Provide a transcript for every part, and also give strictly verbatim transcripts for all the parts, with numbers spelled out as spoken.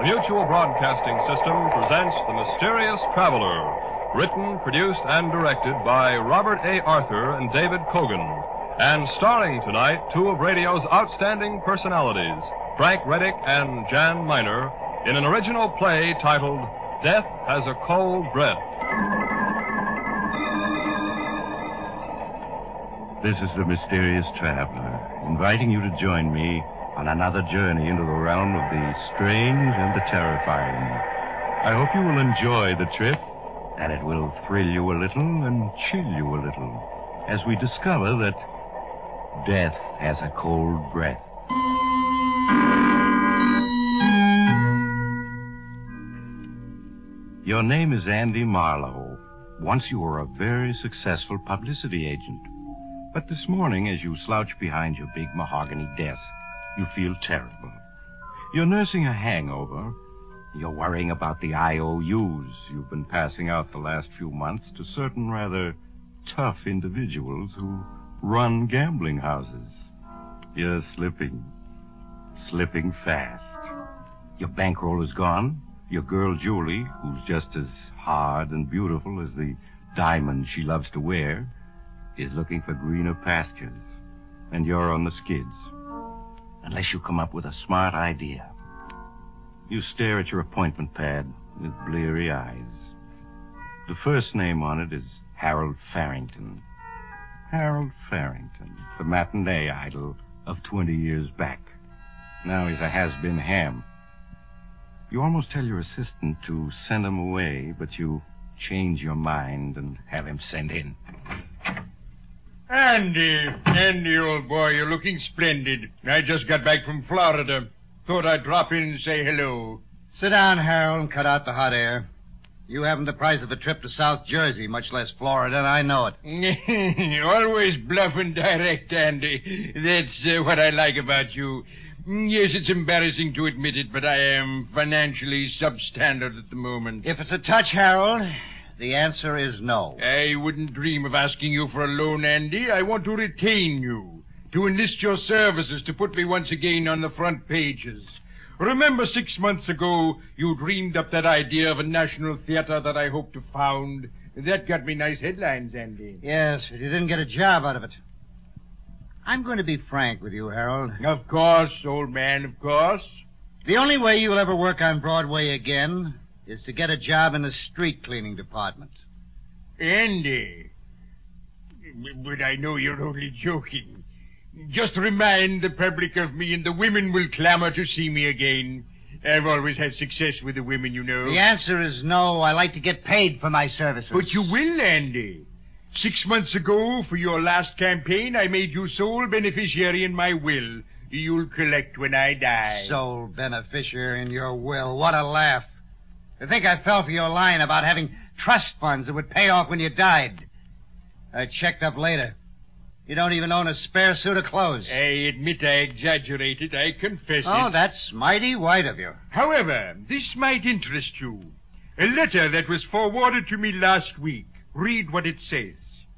The Mutual Broadcasting System presents The Mysterious Traveler, written, produced, and directed by Robert A. Arthur and David Kogan, and starring tonight two of radio's outstanding personalities, Frank Reddick and Jan Miner, in an original play titled Death Has a Cold Breath. This is The Mysterious Traveler, inviting you to join me on another journey into the realm of the strange and the terrifying. I hope you will enjoy the trip, and it will thrill you a little and chill you a little as we discover that death has a cold breath. Your name is Andy Marlowe. Once you were a very successful publicity agent. But this morning, as you slouch behind your big mahogany desk, you feel terrible. You're nursing a hangover. You're worrying about the I O Us you've been passing out the last few months to certain rather tough individuals who run gambling houses. You're slipping. Slipping fast. Your bankroll is gone. Your girl, Julie, who's just as hard and beautiful as the diamond she loves to wear, is looking for greener pastures. And you're on the skids. Unless you come up with a smart idea. You stare at your appointment pad with bleary eyes. The first name on it is Harold Farrington. Harold Farrington, the matinee idol of twenty years back. Now he's a has-been ham. You almost tell your assistant to send him away, but you change your mind and have him sent in. Andy, Andy, old boy, you're looking splendid. I just got back from Florida. Thought I'd drop in and say hello. Sit down, Harold, and cut out the hot air. You haven't the price of a trip to South Jersey, much less Florida, and I know it. Always bluff and direct, Andy. That's uh, what I like about you. Yes, it's embarrassing to admit it, but I am financially substandard at the moment. If it's a touch, Harold, the answer is no. I wouldn't dream of asking you for a loan, Andy. I want to retain you, to enlist your services to put me once again on the front pages. Remember six months ago you dreamed up that idea of a national theater that I hope to found? That got me nice headlines, Andy. Yes, but you didn't get a job out of it. I'm going to be frank with you, Harold. Of course, old man, of course. The only way you'll ever work on Broadway again is to get a job in the street cleaning department. Andy. But I know you're only joking. Just remind the public of me and the women will clamor to see me again. I've always had success with the women, you know. The answer is no. I like to get paid for my services. But you will, Andy. Six months ago, for your last campaign, I made you sole beneficiary in my will. You'll collect when I die. Sole beneficiary in your will. What a laugh. I think I fell for your line about having trust funds that would pay off when you died. I checked up later. You don't even own a spare suit of clothes. I admit I exaggerated. I confess Oh, it. that's mighty white of you. However, this might interest you. A letter that was forwarded to me last week. Read what it says.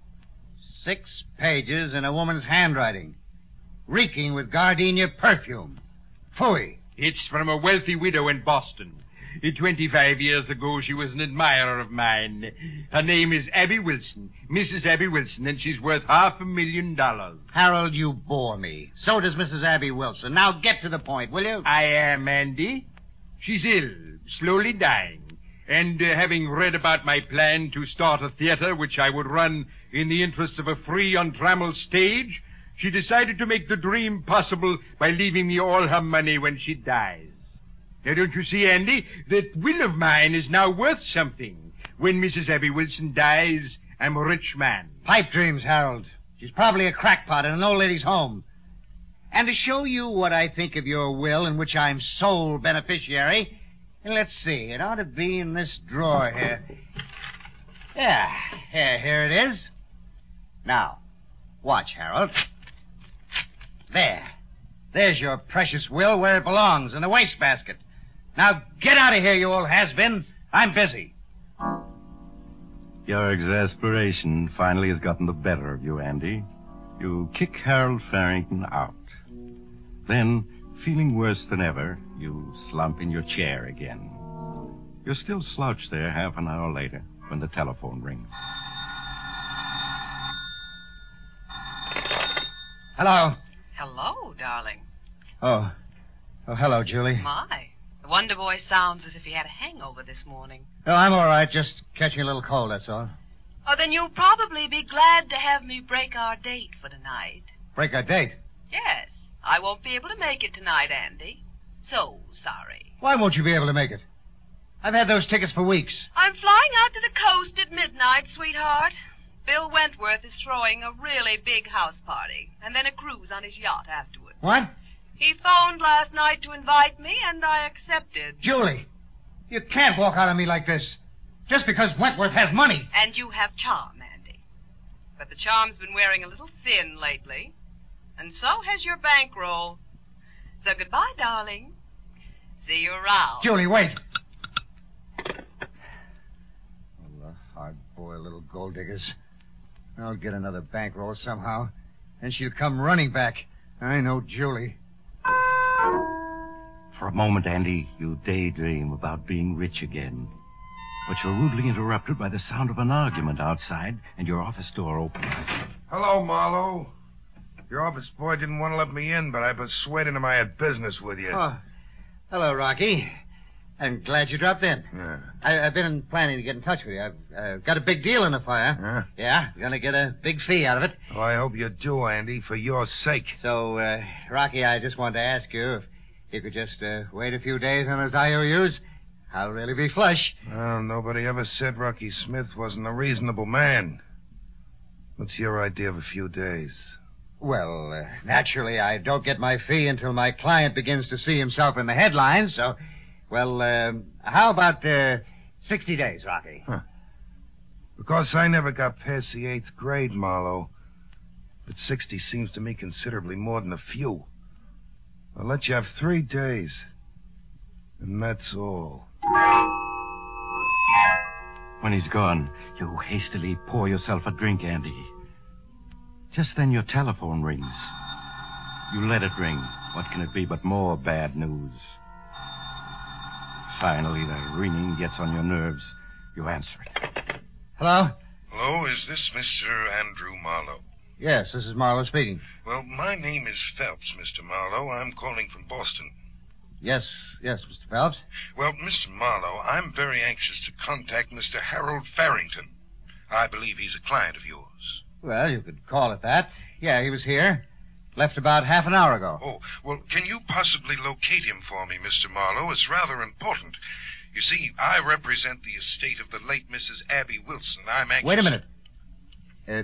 Six pages in a woman's handwriting, reeking with gardenia perfume. Phooey. It's from a wealthy widow in Boston. Twenty-five years ago, she was an admirer of mine. Her name is Abby Wilson, Missus Abby Wilson, and she's worth half a million dollars. Harold, you bore me. So does Missus Abby Wilson. Now get to the point, will you? I am, Andy. She's ill, slowly dying. And uh, having read about my plan to start a theater which I would run in the interests of a free, untrammeled stage, she decided to make the dream possible by leaving me all her money when she dies. Now, don't you see, Andy, that will of mine is now worth something. When Missus Abby Wilson dies, I'm a rich man. Pipe dreams, Harold. She's probably a crackpot in an old lady's home. And to show you what I think of your will, in which I'm sole beneficiary, let's see, it ought to be in this drawer here. Yeah, here, here it is. Now, watch, Harold. There. There's your precious will where it belongs, in the wastebasket. Now get out of here, you old has-been. I'm busy. Your exasperation finally has gotten the better of you, Andy. You kick Harold Farrington out. Then, feeling worse than ever, you slump in your chair again. You're still slouched there half an hour later when the telephone rings. Hello. Hello, darling. Oh. Oh, hello, Julie. My. The Wonder Boy sounds as if he had a hangover this morning. Oh, I'm all right. Just catching a little cold, that's all. Oh, then you'll probably be glad to have me break our date for tonight. Break our date? Yes. I won't be able to make it tonight, Andy. So sorry. Why won't you be able to make it? I've had those tickets for weeks. I'm flying out to the coast at midnight, sweetheart. Bill Wentworth is throwing a really big house party, and then a cruise on his yacht afterward. What? He phoned last night to invite me, and I accepted. Julie, you can't walk out on me like this. Just because Wentworth has money. And you have charm, Andy. But the charm's been wearing a little thin lately. And so has your bankroll. So goodbye, darling. See you around. Julie, wait. Oh, the hard-boiled little gold diggers. I'll get another bankroll somehow. And she'll come running back. I know Julie. For a moment, Andy, you daydream about being rich again. But you're rudely interrupted by the sound of an argument outside and your office door opens. Hello, Marlowe. Your office boy didn't want to let me in, but I persuaded him I had business with you. Oh, hello, Rocky. I'm glad you dropped in. Yeah. I, I've been planning to get in touch with you. I've uh, got a big deal in the fire. Huh? Yeah, gonna get a big fee out of it. Well, I hope you do, Andy, for your sake. So, uh, Rocky, I just wanted to ask you if you could just uh, wait a few days on those I O Us. I'll really be flush. Well, nobody ever said Rocky Smith wasn't a reasonable man. What's your idea of a few days? Well, uh, naturally, I don't get my fee until my client begins to see himself in the headlines, so... Well, uh, how about uh, sixty days, Rocky? Huh. Because I never got past the eighth grade, Marlowe. But sixty seems to me considerably more than a few. I'll let you have three days. And that's all. When he's gone, you hastily pour yourself a drink, Andy. Just then your telephone rings. You let it ring. What can it be but more bad news? Finally, the ringing gets on your nerves. You answer it. Hello? Hello, is this Mister Andrew Marlowe? Yes, this is Marlowe speaking. Well, my name is Phelps, Mister Marlowe. I'm calling from Boston. Yes, yes, Mister Phelps. Well, Mister Marlowe, I'm very anxious to contact Mister Harold Farrington. I believe he's a client of yours. Well, you could call it that. Yeah, he was here. Left about half an hour ago. Oh, well, can you possibly locate him for me, Mister Marlowe? It's rather important. You see, I represent the estate of the late Missus Abby Wilson. I'm anxious... Wait a minute. Uh,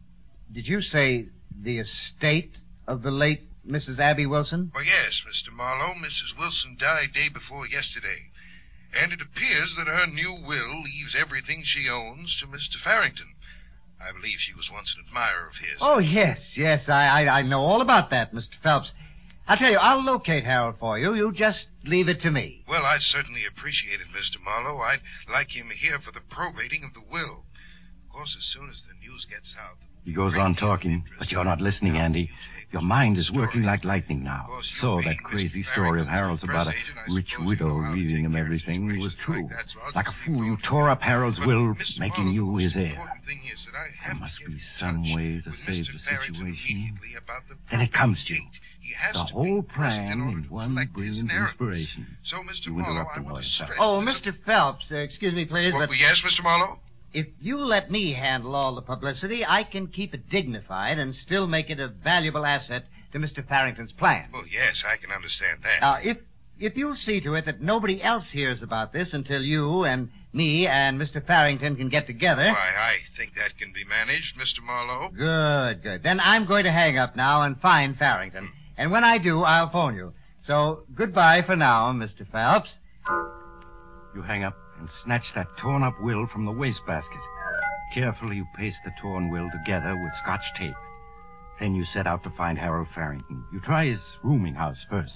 did you say the estate of the late Missus Abby Wilson? Well, yes, Mister Marlowe. Missus Wilson died day before yesterday. And it appears that her new will leaves everything she owns to Mister Farrington. I believe she was once an admirer of his. Oh, yes, yes. I, I, I know all about that, Mister Phelps. I'll tell you, I'll locate Harold for you. You just leave it to me. Well, I'd certainly appreciate it, Mister Marlowe. I'd like him here for the probating of the will. Of course, as soon as the news gets out... He goes on talking, but you're not listening, Andy. Your mind is working like lightning now. So that crazy story of Harold's about a rich widow leaving him everything was true. Like a fool, you tore up Harold's will, making you his heir. There must be some way to save the situation. Then it comes to you. The whole plan in one brilliant inspiration. You interrupt the lawyer. Oh, Mister Phelps, uh, excuse me, please, Well, but yes, Mister Marlowe? if you let me handle all the publicity, I can keep it dignified and still make it a valuable asset to Mister Farrington's plan. Well, yes, I can understand that. Now, if if you'll see to it that nobody else hears about this until you and me and Mister Farrington can get together... Why, I think that can be managed, Mister Marlowe. Good, good. Then I'm going to hang up now and find Farrington. And when I do, I'll phone you. So, goodbye for now, Mister Phelps. You hang up and snatch that torn-up will from the wastebasket. Carefully, you paste the torn will together with scotch tape. Then you set out to find Harold Farrington. You try his rooming house first.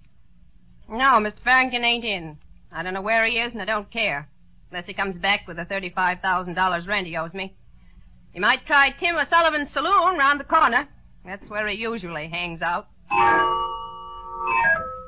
No, Mister Farrington ain't in. I don't know where he is, and I don't care. Unless he comes back with the thirty-five thousand dollars rent he owes me. You might try Tim O'Sullivan's saloon round the corner. That's where he usually hangs out.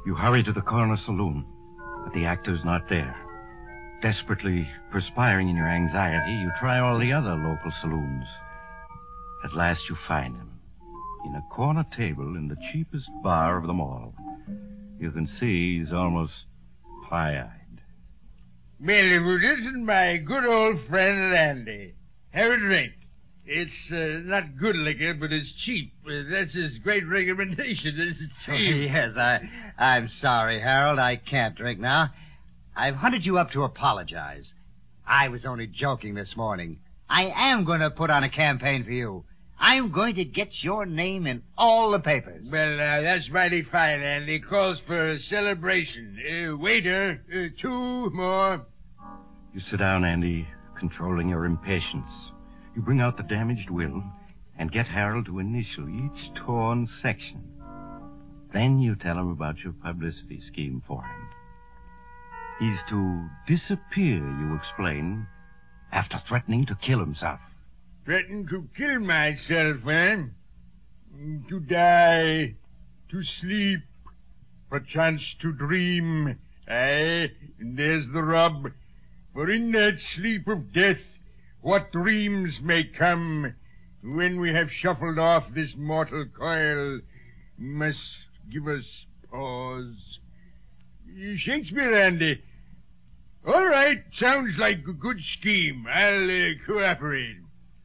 You hurry to the corner saloon, but the actor's not there. Desperately perspiring in your anxiety, you try all the other local saloons. At last you find him, in a corner table in the cheapest bar of them all. You can see he's almost pie-eyed. Well, this is my good old friend Andy. Have a drink. It's uh, not good liquor, but it's cheap. Uh, that's his great recommendation. It's cheap. Yes, I, I'm sorry, Harold. I can't drink now. I've hunted you up to apologize. I was only joking this morning. I am going to put on a campaign for you. I'm going to get your name in all the papers. Well, uh, that's mighty fine, Andy. Calls for a celebration. Uh, waiter, uh, two more. You sit down, Andy, controlling your impatience. You bring out the damaged will and get Harold to initial each torn section. Then you tell him about your publicity scheme for him. He's to disappear, you explain, after threatening to kill himself. Threaten to kill myself, eh? To die, to sleep, perchance to dream. Aye, and there's the rub. For in that sleep of death, what dreams may come when we have shuffled off this mortal coil must give us pause. Shakespeare, Andy. All right, sounds like a good scheme. I'll uh, cooperate.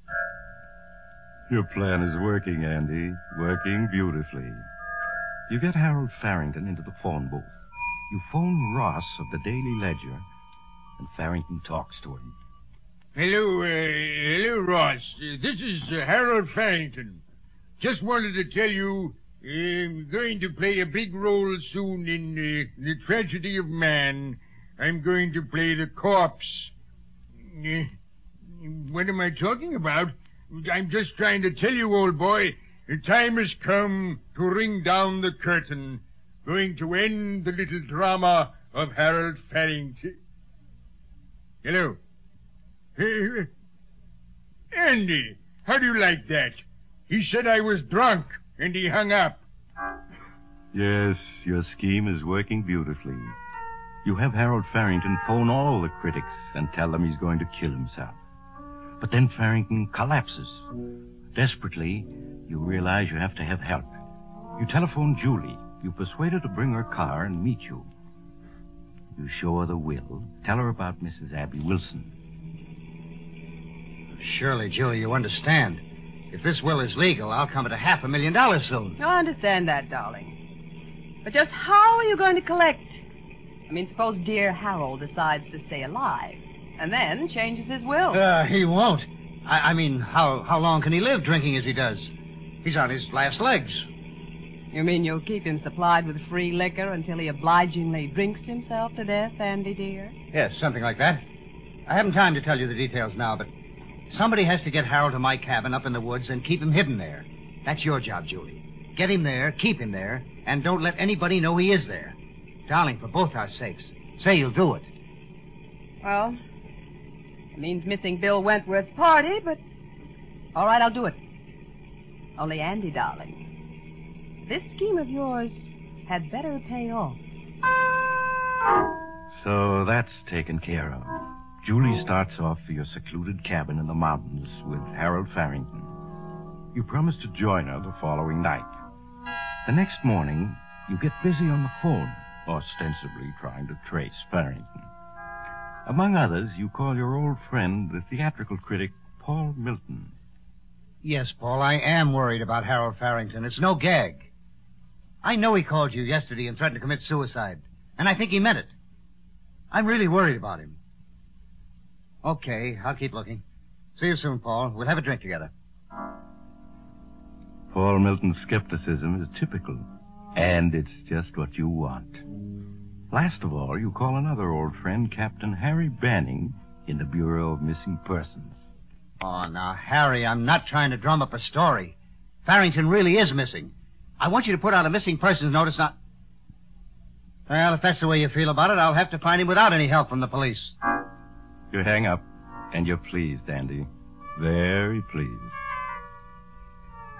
Your plan is working, Andy. Working beautifully. You get Harold Farrington into the phone booth. You phone Ross of the Daily Ledger, and Farrington talks to him. Hello, uh, hello, Ross. Uh, this is uh, Harold Farrington. Just wanted to tell you I'm going to play a big role soon in uh, The Tragedy of Man. I'm going to play the corpse. Uh, what am I talking about? I'm just trying to tell you, old boy, the time has come to ring down the curtain. Going to end the little drama of Harold Farrington. Hello. Hey, Andy, how do you like that? He said I was drunk, and he hung up. Yes, your scheme is working beautifully. You have Harold Farrington phone all the critics and tell them he's going to kill himself. But then Farrington collapses. Desperately, you realize you have to have help. You telephone Julie. You persuade her to bring her car and meet you. You show her the will. Tell her about Missus Abby Wilson. Surely, Julie, you understand. If this will is legal, I'll come at a half a million dollars soon. I understand that, darling. But just how are you going to collect? I mean, suppose dear Harold decides to stay alive and then changes his will. Uh, he won't. I, I mean, how, how long can he live drinking as he does? He's on his last legs. You mean you'll keep him supplied with free liquor until he obligingly drinks himself to death, Andy, dear? Yes, something like that. I haven't time to tell you the details now, but somebody has to get Harold to my cabin up in the woods and keep him hidden there. That's your job, Julie. Get him there, keep him there, and don't let anybody know he is there. Darling, for both our sakes, say you'll do it. Well, it means missing Bill Wentworth's party, but all right, I'll do it. Only, Andy, darling, this scheme of yours had better pay off. So that's taken care of. Julie starts off for your secluded cabin in the mountains with Harold Farrington. You promise to join her the following night. The next morning, you get busy on the phone, ostensibly trying to trace Farrington. Among others, you call your old friend, the theatrical critic, Paul Milton. Yes, Paul, I am worried about Harold Farrington. It's no gag. I know he called you yesterday and threatened to commit suicide, and I think he meant it. I'm really worried about him. Okay, I'll keep looking. See you soon, Paul. We'll have a drink together. Paul Milton's skepticism is typical, and it's just what you want. Last of all, you call another old friend, Captain Harry Banning, in the Bureau of Missing Persons. Oh, now, Harry, I'm not trying to drum up a story. Farrington really is missing. I want you to put out a missing persons notice on... Well, if that's the way you feel about it, I'll have to find him without any help from the police. You hang up, and you're pleased, Andy. Very pleased.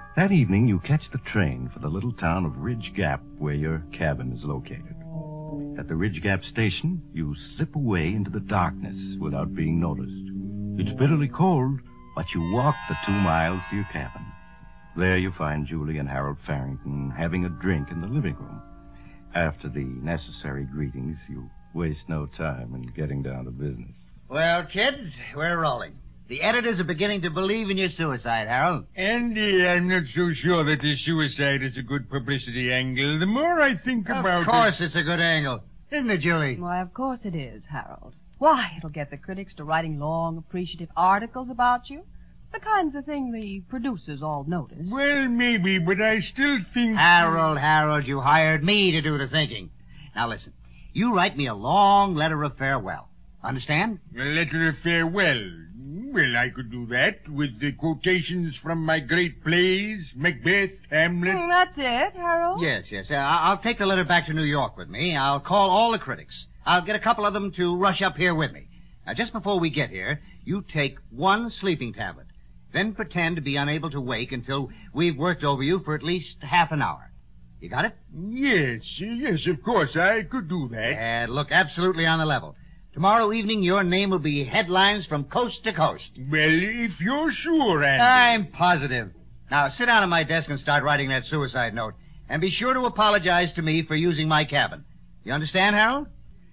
That evening, you catch the train for the little town of Ridge Gap, where your cabin is located. At the Ridge Gap station, you slip away into the darkness without being noticed. It's bitterly cold, but you walk the two miles to your cabin. There you find Julie and Harold Farrington having a drink in the living room. After the necessary greetings, you waste no time in getting down to business. Well, kids, we're rolling. The editors are beginning to believe in your suicide, Harold. Andy, I'm not so sure that the suicide is a good publicity angle. The more I think about it... Of course it's a good angle. Isn't it, Julie? Why, of course it is, Harold. Why, it'll get the critics to writing long, appreciative articles about you. The kinds of thing the producers all notice. Well, maybe, but I still think... Harold, Harold, you hired me to do the thinking. Now, listen. You write me a long letter of farewell. Understand? A letter of farewell. Well, I could do that with the quotations from my great plays, Macbeth, Hamlet. Mm, that's it, Harold? Yes, yes. Uh, I'll take the letter back to New York with me. I'll call all the critics. I'll get a couple of them to rush up here with me. Now, just before we get here, you take one sleeping tablet. Then pretend to be unable to wake until we've worked over you for at least half an hour. You got it? Yes, yes, of course. I could do that. And look absolutely on the level. Tomorrow evening, your name will be headlines from coast to coast. Well, if you're sure, Andy. I'm positive. Now, sit down at my desk and start writing that suicide note. And be sure to apologize to me for using my cabin. You understand, Harold?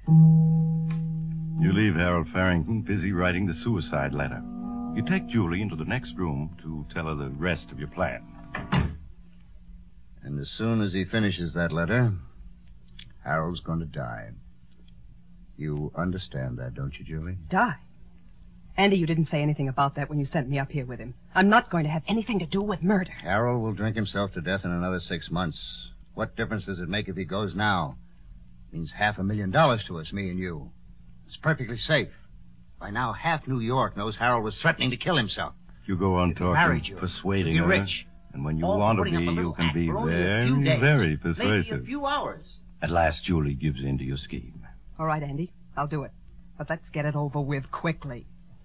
You leave Harold Farrington busy writing the suicide letter. You take Julie into the next room to tell her the rest of your plan. And as soon as he finishes that letter, Harold's going to die. You understand that, don't you, Julie? Die? Andy, you didn't say anything about that when you sent me up here with him. I'm not going to have anything to do with murder. Harold will drink himself to death in another six months. What difference does it make if he goes now? It means half a million dollars to us, me and you. It's perfectly safe. By now, half New York knows Harold was threatening to kill himself. You go on If he talking, married you, persuading you'd be her. rich. And when you All want to putting be, up a you little can act be for only a very, few days, very maybe persuasive. a few hours. At last, Julie gives in to your scheme. All right, Andy, I'll do it. But let's get it over with quickly.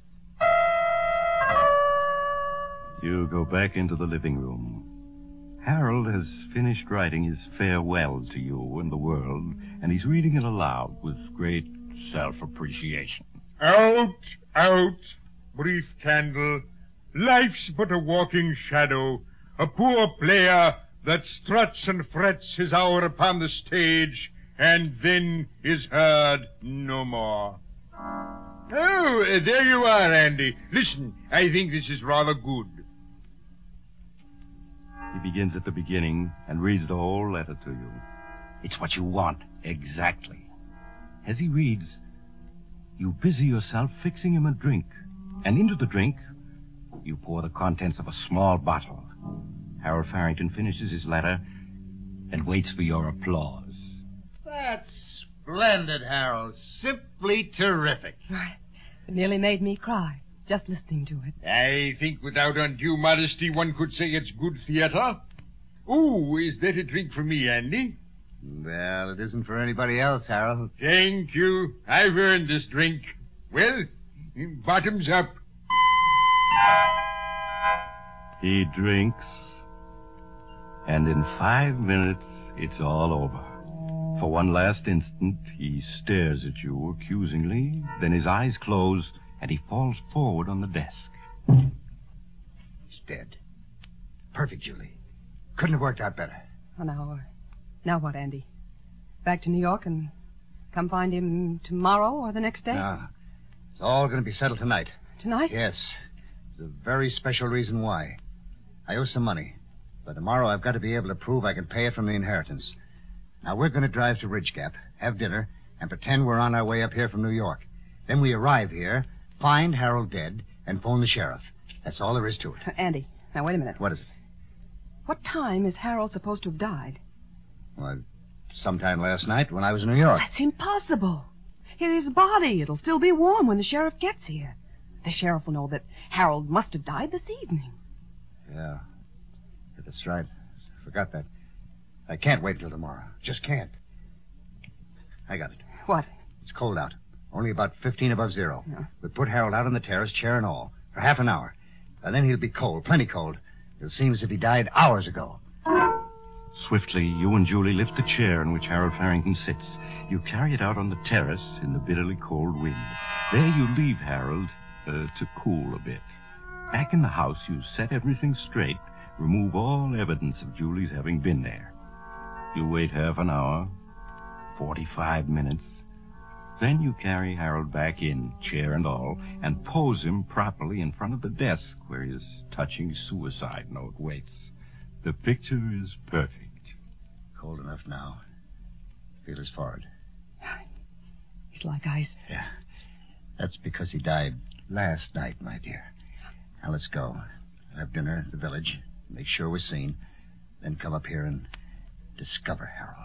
You go back into the living room. Harold has finished writing his farewell to you and the world, and he's reading it aloud with great self-appreciation. Out, out, brief candle. Life's but a walking shadow, a poor player that struts and frets his hour upon the stage, and then is heard no more. Oh, uh, there you are, Andy. Listen, I think this is rather good. He begins at the beginning and reads the whole letter to you. It's what you want, exactly. As he reads, you busy yourself fixing him a drink, and into the drink, you pour the contents of a small bottle. Harold Farrington finishes his letter and waits for your applause. That's splendid, Harold. Simply terrific. It nearly made me cry, just listening to it. I think without undue modesty one could say it's good theater. Oh, is that a drink for me, Andy? Well, it isn't for anybody else, Harold. Thank you. I've earned this drink. Well, bottoms up. He drinks, and in five minutes, it's all over. For one last instant, he stares at you accusingly, then his eyes close, and he falls forward on the desk. He's dead. Perfect, Julie. Couldn't have worked out better. Oh, now, uh, now what, Andy? Back to New York and come find him tomorrow or the next day? No. It's all going to be settled tonight. Tonight? Yes. There's a very special reason why. I owe some money. But tomorrow I've got to be able to prove I can pay it from the inheritance. Now, we're going to drive to Ridge Gap, have dinner, and pretend we're on our way up here from New York. Then we arrive here, find Harold dead, and phone the sheriff. That's all there is to it. Uh, Andy, now wait a minute. What is it? What time is Harold supposed to have died? Well, sometime last night when I was in New York. That's impossible. His body, it'll still be warm when the sheriff gets here. The sheriff will know that Harold must have died this evening. Yeah. Yeah, that's right. I forgot that. I can't wait till tomorrow. Just can't. I got it. What? It's cold out. Only about fifteen above zero. Yeah. We put Harold out on the terrace, chair and all, for half an hour. And then he'll be cold, plenty cold. It seems as if he died hours ago. Swiftly, you and Julie lift the chair in which Harold Farrington sits. You carry it out on the terrace in the bitterly cold wind. There you leave Harold uh, to cool a bit. Back in the house, you set everything straight, remove all evidence of Julie's having been there. You wait half an hour, forty-five minutes. Then you carry Harold back in, chair and all, and pose him properly in front of the desk where his touching suicide note waits. The picture is perfect. Cold enough now. Feel his forehead. He's like ice. Yeah. That's because he died last night, my dear. Now let's go. Have dinner at the village. Make sure we're seen. Then come up here and discover Harold.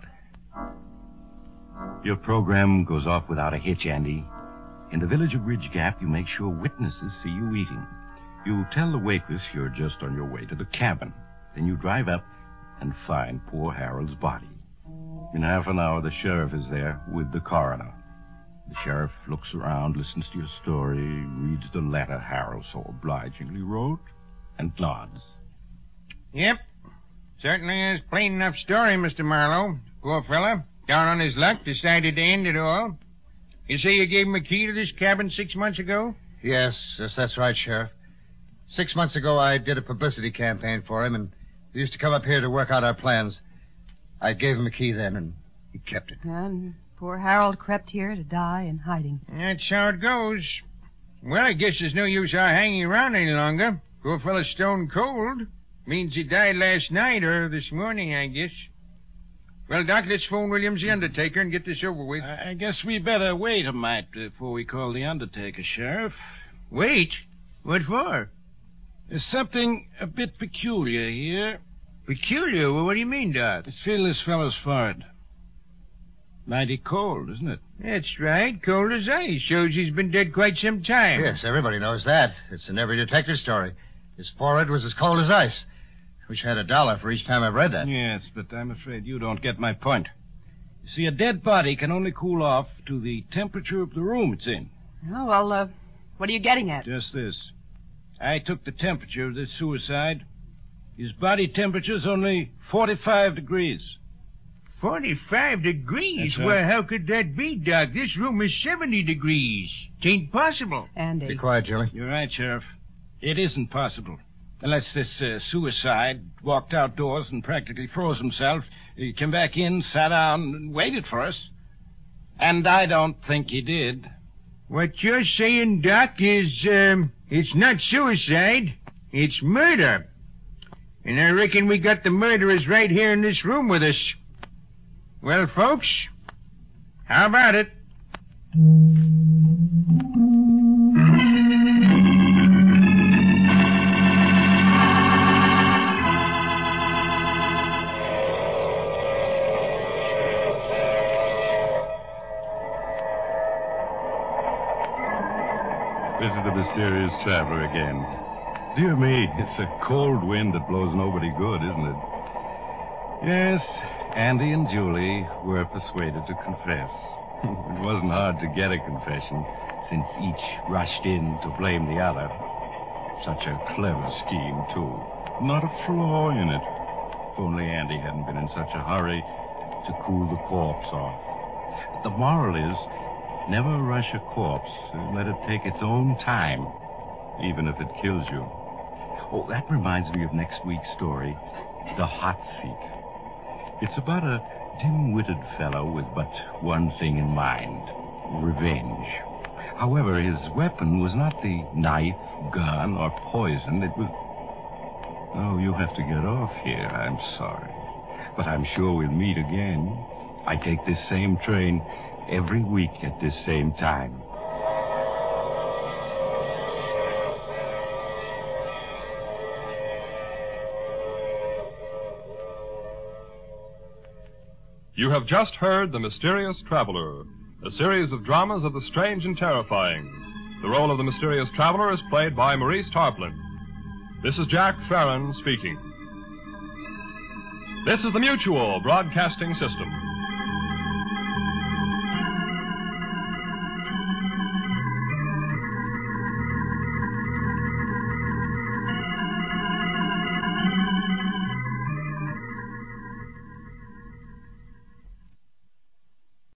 Your program goes off without a hitch, Andy. In the village of Ridge Gap, you make sure witnesses see you eating. You tell the waitress you're just on your way to the cabin. Then you drive up and find poor Harold's body. In half an hour, the sheriff is there with the coroner. The sheriff looks around, listens to your story, reads the letter Harold so obligingly wrote, and nods. Yep. Certainly is plain enough story, Mister Marlowe. Poor fella, down on his luck, decided to end it all. You say you gave him a key to this cabin six months ago? Yes, yes, that's right, Sheriff. Six months ago, I did a publicity campaign for him, and he used to come up here to work out our plans. I gave him a key then, and he kept it. And poor Harold crept here to die in hiding. That's how it goes. Well, I guess there's no use our hanging around any longer. Poor fella's stone cold. Means he died last night or this morning, I guess. Well, Doc, let's phone Williams the undertaker and get this over with. I guess we better wait a mite before we call the undertaker, Sheriff. Wait? What for? There's something a bit peculiar here. Peculiar? Well, what do you mean, Doc? Let's feel this fellow's forehead. Mighty cold, isn't it? That's right. Cold as ice. Shows he's been dead quite some time. Yes, everybody knows that. It's in every detective story. His forehead was as cold as ice. Wish I had a dollar for each time I've read that. Yes, but I'm afraid you don't get my point. You see, a dead body can only cool off to the temperature of the room it's in. Oh, well, uh, what are you getting at? Just this. I took the temperature of this suicide. His body temperature's only forty-five degrees. Forty-five degrees? That's right. Well, how could that be, Doc? This room is seventy degrees. Tain't possible. Andy. Be quiet, Julie. You're right, Sheriff. It isn't possible. Unless this uh, suicide walked outdoors and practically froze himself, he came back in, sat down, and waited for us. And I don't think he did. What you're saying, Doc, is, um, it's not suicide. It's murder. And I reckon we got the murderers right here in this room with us. Well, folks, how about it? This is the mysterious traveler again. Dear me, it's a cold wind that blows nobody good, isn't it? Yes, Andy and Julie were persuaded to confess. It wasn't hard to get a confession, since each rushed in to blame the other. Such a clever scheme, too. Not a flaw in it. If only Andy hadn't been in such a hurry to cool the corpse off. But the moral is, never rush a corpse. Let it take its own time, even if it kills you. Oh, that reminds me of next week's story, The Hot Seat. It's about a dim-witted fellow with but one thing in mind, revenge. However, his weapon was not the knife, gun, or poison. It was... Oh, you have to get off here. I'm sorry. But I'm sure we'll meet again. I take this same train every week at this same time. You have just heard The Mysterious Traveler, a series of dramas of the strange and terrifying. The role of the mysterious traveler is played by Maurice Tarplin. This is Jack Farron speaking. This is the Mutual Broadcasting System.